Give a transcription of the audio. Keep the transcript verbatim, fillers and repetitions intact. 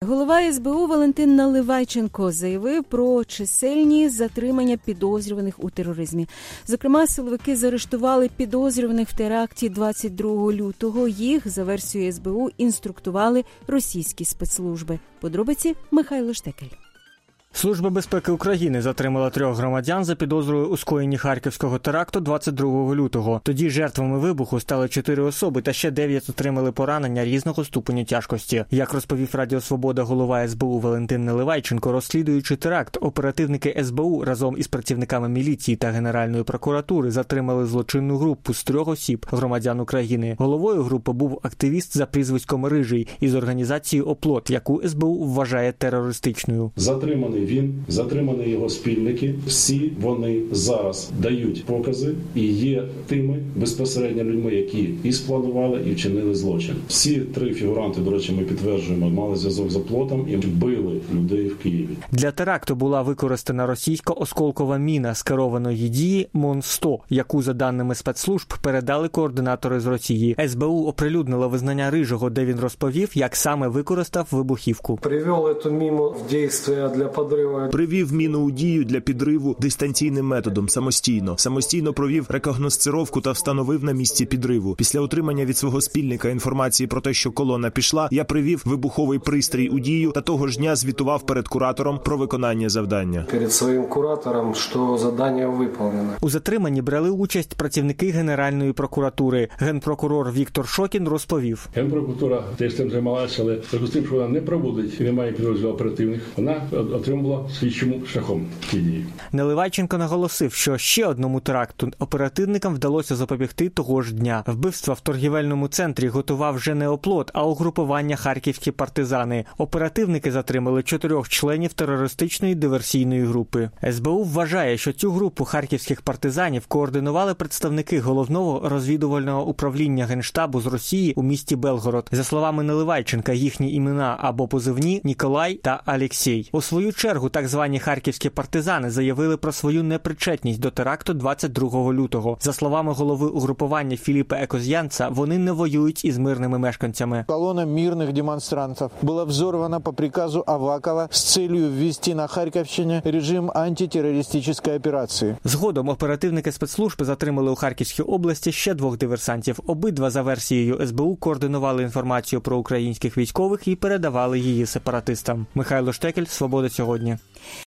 Голова ес бе у Валентин Наливайченко заявив про чисельні затримання підозрюваних у тероризмі. Зокрема, силовики заарештували підозрюваних в теракті двадцять другого лютого. Їх, за версією ес бе у, інструктували російські спецслужби. Подробиці Михайло Штекель. Служба безпеки України затримала трьох громадян за підозрою у скоєнні харківського теракту двадцять другого лютого. Тоді жертвами вибуху стали чотири особи та ще дев'ять отримали поранення різного ступеню тяжкості. Як розповів Радіо Свобода голова ес бе у Валентин Наливайченко, розслідуючи теракт, оперативники ес бе у разом із працівниками міліції та Генеральної прокуратури затримали злочинну групу з трьох осіб громадян України. Головою групи був активіст за прізвиськом Рижий із організації «Оплот», яку ес бе у вважає терористичною. Затриманий він, затримані його спільники. Всі вони зараз дають покази і є тими безпосередньо людьми, які і спланували, і вчинили злочин. Всі три фігуранти, до речі, ми підтверджуємо, мали зв'язок з «Оплотом» і били людей в Києві. Для теракту була використана російська осколкова міна з керованої дії Мон сто, яку, за даними спецслужб, передали координатори з Росії. ес бе у оприлюднило визнання Рижого, де він розповів, як саме використав вибухівку. Привів цю міну в дію для Привів міну у дію для підриву дистанційним методом, самостійно. Самостійно провів рекогносцировку та встановив на місці підриву. Після отримання від свого спільника інформації про те, що колона пішла, я привів вибуховий пристрій у дію та того ж дня звітував перед куратором про виконання завдання. Перед своїм куратором, що завдання виконано. У затриманні брали участь працівники Генеральної прокуратури. Генпрокурор Віктор Шокін розповів. Генпрокуратура теж цим займалася, але з тим, що вона не проводить і не має підрозділів оперативних, вона отримала слідчим шляхом ці дії. Наливайченко наголосив, що ще одному теракту оперативникам вдалося запобігти того ж дня. Вбивства в торгівельному центрі готував вже не «Оплот», а угрупування «Харківські партизани». Оперативники затримали чотирьох членів терористичної диверсійної групи. ес бе у вважає, що цю групу харківських партизанів координували представники Головного розвідувального управління Генштабу з Росії у місті Белгород. За словами Наливайченка, їхні імена або позивні – Ніколай та Алексій. У свою чергу, так звані харківські партизани заявили про свою непричетність до теракту двадцять другого лютого. За словами голови угрупування Філіпа Екозянца, вони не воюють із мирними мешканцями. Колона мирних демонстрантів була взорвана по приказу Авакова з цілею ввести на Харківщині режим антитерористичної операції. Згодом оперативники спецслужби затримали у Харківській області ще двох диверсантів. Обидва, за версією ес бе у, координували інформацію про українських військових і передавали її сепаратистам. Михайло Штекель, Свобода сьогодні.